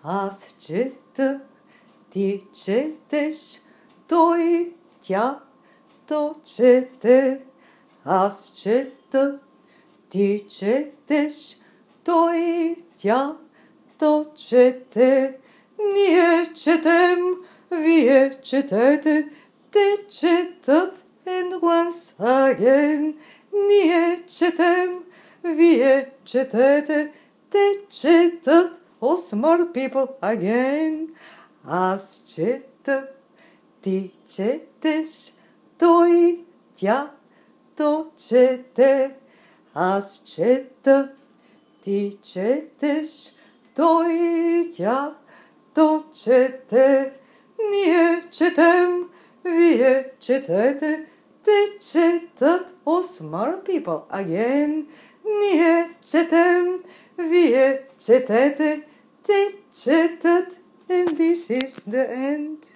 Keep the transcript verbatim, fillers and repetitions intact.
Аз чета, ти четеш, той, тя, то чете. Аз чета, ти четеш, той, тя, то чете. Ние четем, вие четете, те четат, and once again. Ние четем, вие четете, те четат, oh smart people again. Аз чета, ти четеш, той, тя, то чете. Аз чета, ти четеш, той, тя, то чете. Ние четем, вие четете, те четат, oh smart people again. Ние четем, вие четете, те четат, and this is the end.